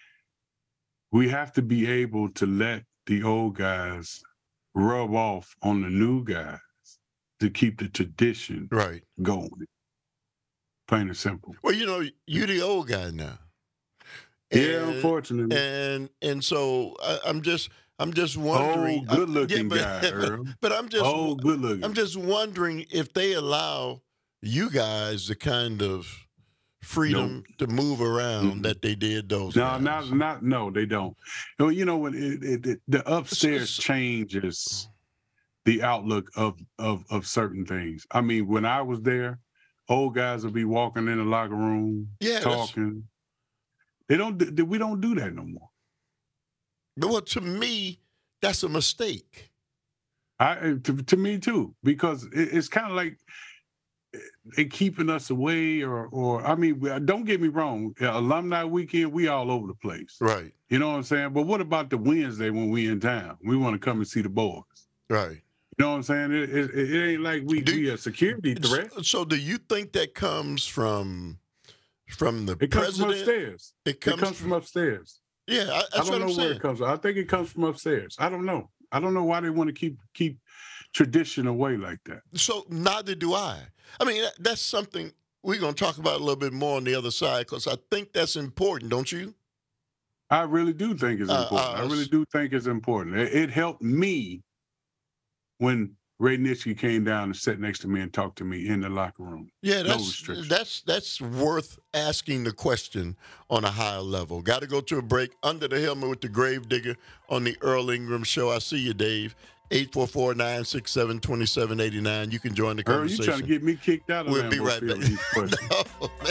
We have to be able to let the old guys rub off on the new guys to keep the tradition right going. Plain and simple. Well, you know, you're the old guy now. And, yeah, unfortunately. And and so I, I'm just I'm just wondering. Oh, good looking yeah, but, guy, Earl. But I'm just oh, good looking. I'm just wondering if they allow you guys the kind of freedom nope. to move around mm-hmm. that they did those no guys. not not no they don't. You know, when it, it, it, the upstairs changes the outlook of, of of certain things. I mean, when I was there, old guys would be walking in the locker room yeah, talking. They don't we don't do that no more. But well, to me, that's a mistake. I to, to me too, because it, it's kind of like they keeping us away, or, or I mean, don't get me wrong. Alumni weekend, we all over the place, right? You know what I'm saying? But what about the Wednesday when we in town? We want to come and see the boys, right? You know what I'm saying? It, it, it ain't like we do, we a security threat. So, do you think that comes from from the it president? Comes from upstairs. It comes, it comes from upstairs. Yeah, I, that's I don't what know I'm where saying. it comes from. I think it comes from upstairs. I don't know. I don't know why they want to keep keep tradition away like that. So neither do I. I mean, that, that's something we're going to talk about a little bit more on the other side, because I think that's important, don't you? I really do think it's important. Uh, uh, I really do think it's important. It, it helped me when Ray Nitschke came down and sat next to me and talked to me in the locker room. Yeah, that's no that's that's worth asking the question on a higher level. Got to go to a break. Under the Helmet with the Gravedigger on the Earl Ingram Show. I see you, Dave. eight four four, nine six seven, two seven eight nine. You can join the conversation. Earl, you trying to get me kicked out of We'll be right back. No, man.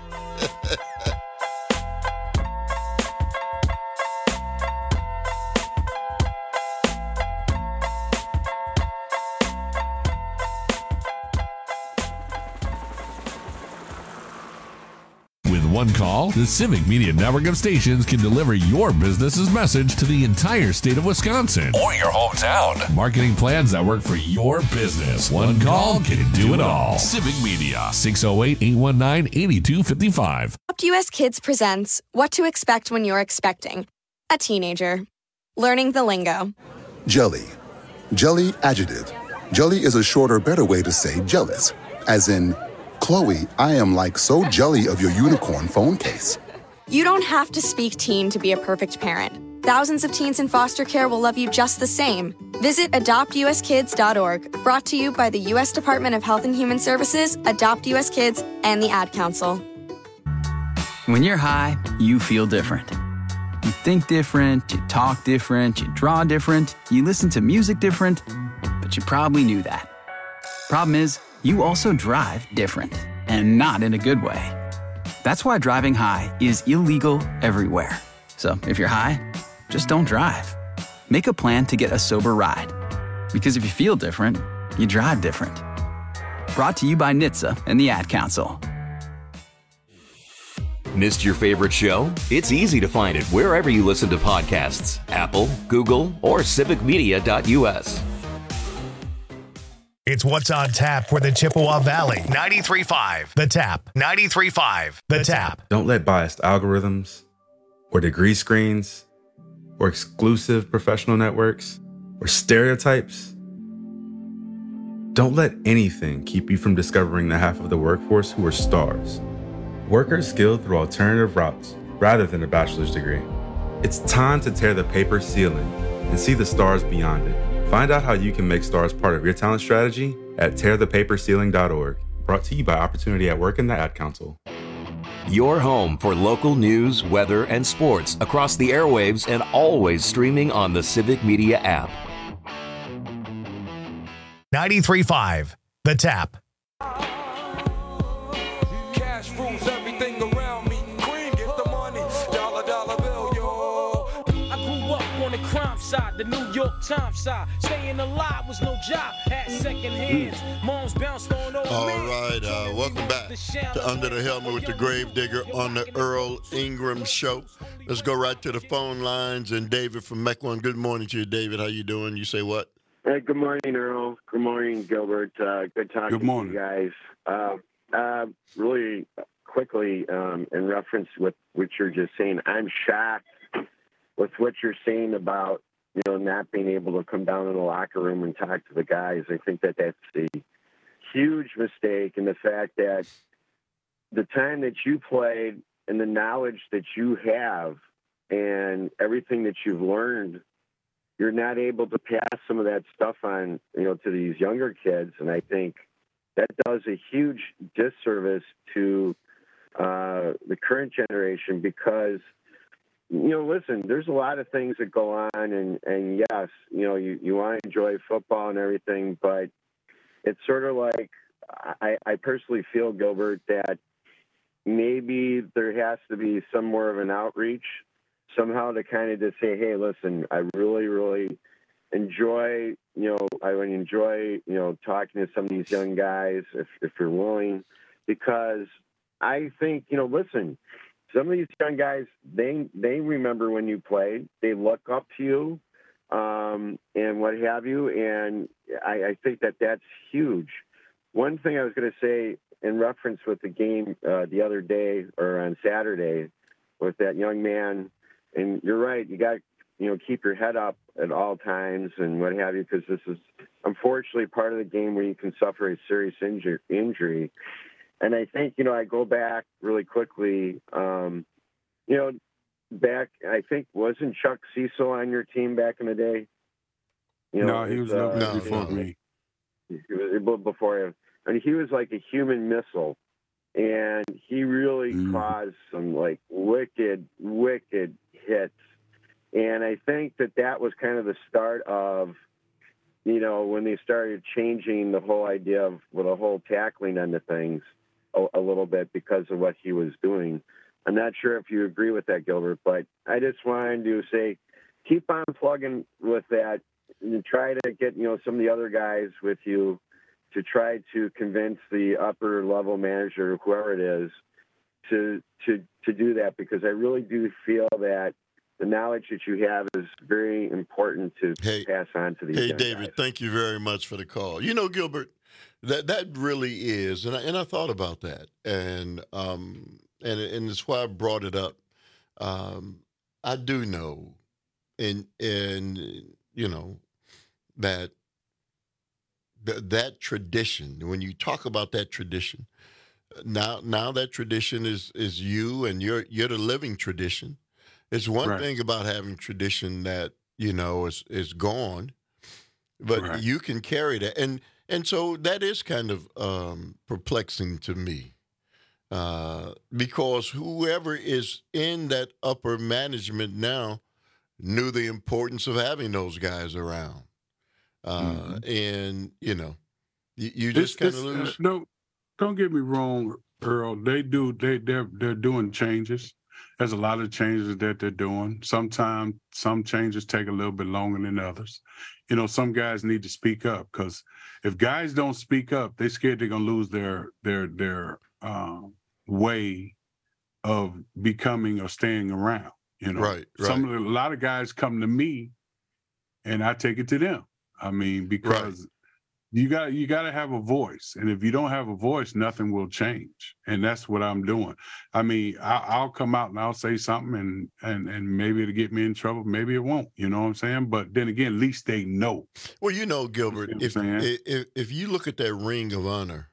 One call, the Civic Media Network of stations can deliver your business's message to the entire state of Wisconsin or your hometown. Marketing plans that work for your business. One call can do it all. Civic Media, six oh eight, eight one nine, eight two five five. Adopt U S Kids presents What to Expect When You're Expecting a Teenager. Learning the lingo. Jelly. Jelly adjective. Jelly is a shorter, better way to say jealous, as in, Chloe, I am like so jelly of your unicorn phone case. You don't have to speak teen to be a perfect parent. Thousands of teens in foster care will love you just the same. Visit adopt u s kids dot org, brought to you by the U S Department of Health and Human Services, Adopt U S Kids, and the Ad Council. When you're high, you feel different. You think different, you talk different, you draw different, you listen to music different, but you probably knew that. Problem is, you also drive different, and not in a good way. That's why driving high is illegal everywhere. So if you're high, just don't drive. Make a plan to get a sober ride. Because if you feel different, you drive different. Brought to you by N H T S A and the Ad Council. Missed your favorite show? It's easy to find it wherever you listen to podcasts. Apple, Google, or civic media dot U S. It's what's on tap for the Chippewa Valley. ninety-three point five The Tap. ninety-three point five The Tap. Don't let biased algorithms or degree screens or exclusive professional networks or stereotypes. Don't let anything keep you from discovering the half of the workforce who are stars. Workers skilled through alternative routes rather than a bachelor's degree. It's time to tear the paper ceiling and see the stars beyond it. Find out how you can make stars part of your talent strategy at tear the paper ceiling dot org. Brought to you by Opportunity at Work and the Ad Council. Your home for local news, weather, and sports across the airwaves and always streaming on the Civic Media app. ninety-three point five The Tap. Cash rules everything around me. Cream, get the money. Dollar, dollar bill, yo. I grew up on the crime side, the New York Times side. Staying alive was no job. Had second hands. Moms bounced on over. All right, uh, welcome back to Under the Helmet with the Grave Digger on the Earl Ingram Show. Let's go right to the phone lines. And David from Mequon. Good morning to you, David. How you doing? You say what? Hey, good morning, Earl. Good morning, Gilbert. Uh, good talking good morning. to you guys. Uh, uh, really quickly, um, in reference with what you're just saying, I'm shocked with what you're saying about, you know, not being able to come down in the locker room and talk to the guys. I think that that's a huge mistake, and the fact that the time that you played and the knowledge that you have and everything that you've learned, you're not able to pass some of that stuff on, you know, to these younger kids. And I think that does a huge disservice to uh, the current generation because, you know, listen, there's a lot of things that go on. And, and yes, you know, you, you want to enjoy football and everything, but it's sort of like, I, I personally feel, Gilbert, that maybe there has to be some more of an outreach somehow to kind of just say, hey, listen, I really, really enjoy, you know, I would enjoy, you know, talking to some of these young guys if, if you're willing, because I think, you know, listen, some of these young guys, they, they remember when you played, they look up to you um, and what have you. And I, I think that that's huge. One thing I was going to say in reference with the game uh, the other day or on Saturday with that young man, and you're right, you got, you know, keep your head up at all times and what have you, because this is unfortunately part of the game where you can suffer a serious inju- injury. And I think, you know, I go back really quickly, um, you know, back, I think, wasn't Chuck Cecil on your team back in the day? You know, no, he was uh, no, before me. He was before him. And he was like a human missile. And he really mm. caused some, like, wicked, wicked hits. And I think that that was kind of the start of, you know, when they started changing the whole idea of well, the whole tackling end of things a, a little bit because of what he was doing. I'm not sure if you agree with that, Gilbert, but I just wanted to say keep on plugging with that and try to get, you know, some of the other guys with you to try to convince the upper level manager, whoever it is, to to to do that, because I really do feel that the knowledge that you have is very important to hey, pass on to these Hey, young David, guys. Thank you very much for the call. You know, Gilbert, that that really is, and I, and I thought about that, and um and and it's why I brought it up. Um, I do know, and and you know that. That tradition, when you talk about that tradition, now now that tradition is is you, and you're you're the living tradition. It's one right. thing about having tradition that, you know, is is gone, but right. you can carry that, and and so that is kind of um, perplexing to me. uh, because whoever is in that upper management now knew the importance of having those guys around. Uh, mm-hmm. And, you know, you, you just kind of lose. Uh, no, don't get me wrong, Earl. They do, they, they're, they're doing changes. There's a lot of changes that they're doing. Sometimes some changes take a little bit longer than others. You know, some guys need to speak up, because if guys don't speak up, they're scared they're going to lose their, their, their um, way of becoming or staying around. You know, right, right. Some of the, a lot of guys come to me and I take it to them. I mean, because right. you got you got to have a voice, and if you don't have a voice, nothing will change. And that's what I'm doing. I mean, I, I'll come out and I'll say something, and and and maybe it'll get me in trouble, maybe it won't. You know what I'm saying? But then again, at least they know. Well, you know, Gilbert, you know if, if if you look at that Ring of Honor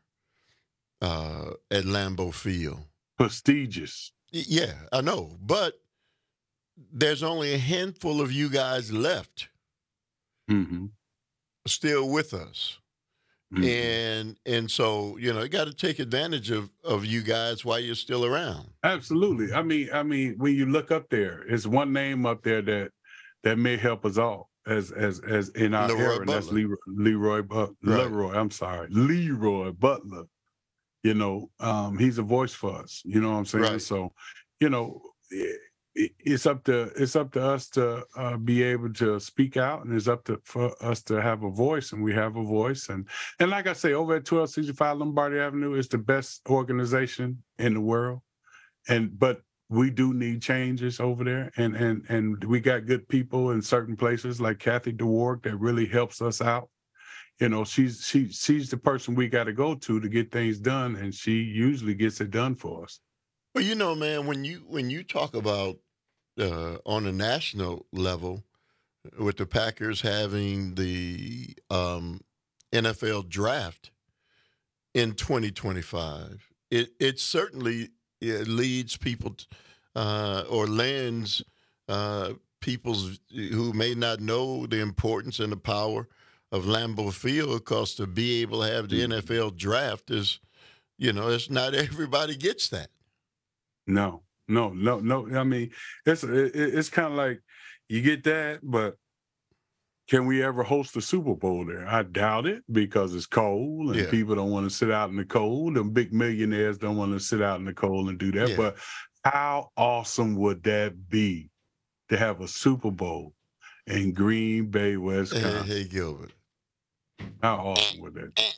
uh, at Lambeau Field, prestigious. Yeah, I know, but there's only a handful of you guys left. Mm-hmm. Still with us. Mm-hmm. And and so, you know, you got to take advantage of, of you guys while you're still around. Absolutely. I mean, I mean, when you look up there, it's one name up there that that may help us all as as as in our Leroy era, and that's Leroy Leroy, uh, right. Leroy. I'm sorry, Leroy Butler. You know, um, he's a voice for us. You know what I'm saying? Right. So, you know, it, it's up to it's up to us to uh, be able to speak out, and it's up to for us to have a voice, and we have a voice. And and like I say, over at twelve sixty-five Lombardi Avenue is the best organization in the world. And but we do need changes over there, and and and we got good people in certain places like Kathy DeWark that really helps us out. You know, she's she she's the person we got to go to to get things done, and she usually gets it done for us. Well, you know, man, when you when you talk about uh, on a national level, with the Packers having the um, N F L draft in twenty twenty-five, it it certainly it leads people uh, or lends uh, people's who may not know the importance and the power of Lambeau Field, because to be able to have the N F L draft is, you know, it's not everybody gets that. No, no, no, no. I mean, it's it, it's kind of like you get that, but can we ever host a Super Bowl there? I doubt it, because it's cold and yeah. people don't want to sit out in the cold, and big millionaires don't want to sit out in the cold and do that. Yeah. But how awesome would that be to have a Super Bowl in Green Bay, Wisconsin? Hey, hey Gilbert. How awesome would that be?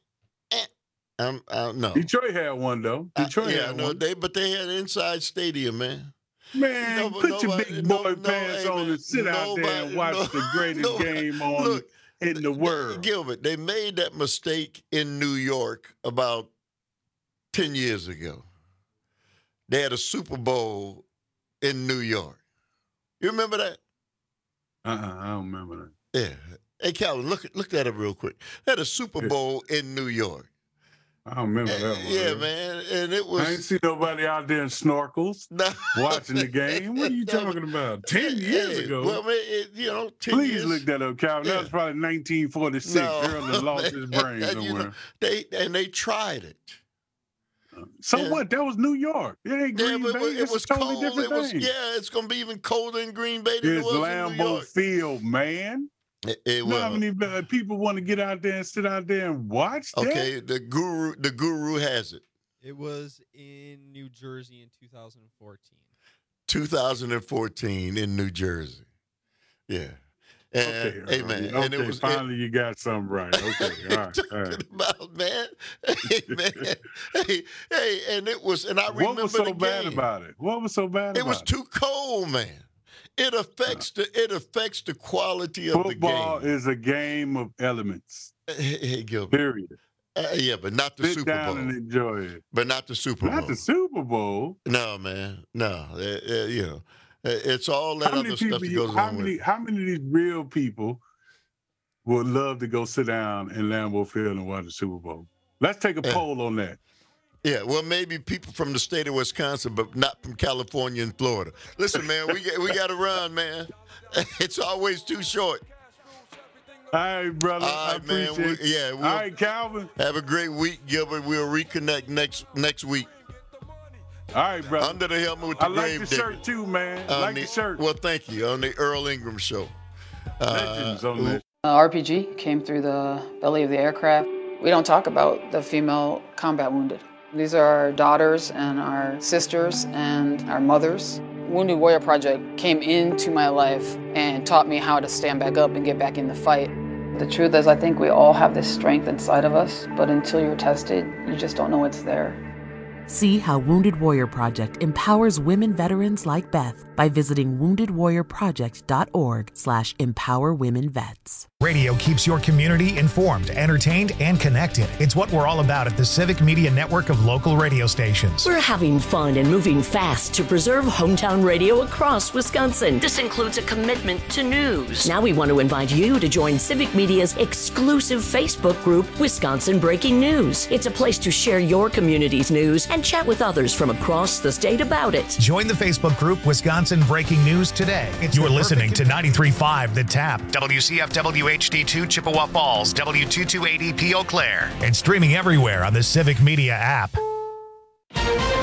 Um, uh, no. Detroit had one though. Detroit uh, yeah, had no, one. They, but they had an inside stadium, man. Man, no, put nobody, your big boy no, pants no, on hey, and sit nobody, out there and watch no, the greatest no, game on look, in the world. Gilbert, they made that mistake in New York about ten years ago. They had a Super Bowl in New York. You remember that? Uh-uh, I don't remember that. Yeah. Hey, Calvin, look look that up real quick. They had a Super Bowl in New York. I don't remember and, that one. Yeah, man. man. And it was. I ain't see nobody out there in snorkels no. watching the game. What are you talking about? Ten years hey, ago. Well, man, it, you know, ten Please years. look that up, Calvin. Yeah. That was probably nineteen forty-six. No, Earl lost his brain somewhere. You know, they and they tried it. So yeah. what? That was New York. It ain't Green yeah, but Bay. it it's was a totally cold. different It was, thing. yeah, it's gonna be even colder in Green Bay than it's it was Lambeau in New York. Field, man. It, it you know how many uh, people want to get out there and sit out there and watch that? Okay, the guru, the guru has it. It was in New Jersey in two thousand fourteen. two thousand fourteen in New Jersey. Yeah. And, okay, hey, man. Okay, and it was, finally it, you got something right. Okay, all right. All right. About, man. Hey, man. hey, hey, and it was, and I remember what was so the bad game. about it? What was so bad it about it? was It too cold, man. It affects the it affects the quality of Football the game. is a game of elements. Hey, hey Gilbert. Period. Uh, yeah, but not the Sit Super down Bowl. and enjoy it. But not the Super not Bowl. Not the Super Bowl. No, man. No. Uh, uh, you know, uh, it's all that how other many stuff that you, goes how on many, with it. How many of these real people would love to go sit down in Lambeau Field and watch the Super Bowl? Let's take a yeah. poll on that. Yeah, well, maybe people from the state of Wisconsin, but not from California and Florida. Listen, man, we got, we got to run, man. It's always too short. All right, brother. All right, I appreciate man. We, it. yeah. We'll All right, Calvin. Have a great week, Gilbert. We'll reconnect next next week. All right, brother. Under the Helmet with the I like Grave the Digger. shirt too, man. I On like the, the shirt. Well, thank you. On the Earl Ingram Show. Legends on this. Uh, R P G came through the belly of the aircraft. We don't talk about the female combat wounded. These are our daughters and our sisters and our mothers. Wounded Warrior Project came into my life and taught me how to stand back up and get back in the fight. The truth is, I think we all have this strength inside of us, but until you're tested, you just don't know it's there. See how Wounded Warrior Project empowers women veterans like Beth by visiting wounded warrior project dot org slash empower women vets. Radio keeps your community informed, entertained, and connected. It's what we're all about at the Civic Media Network of local radio stations. We're having fun and moving fast to preserve hometown radio across Wisconsin. This includes a commitment to news. Now we want to invite you to join Civic Media's exclusive Facebook group, Wisconsin Breaking News. It's a place to share your community's news and chat with others from across the state about it. Join the Facebook group Wisconsin Breaking News today. It's You're listening to ninety-three point five The Tap, W C F W H D two Chippewa Falls, W two two eight E P Eau Claire, and streaming everywhere on the Civic Media app.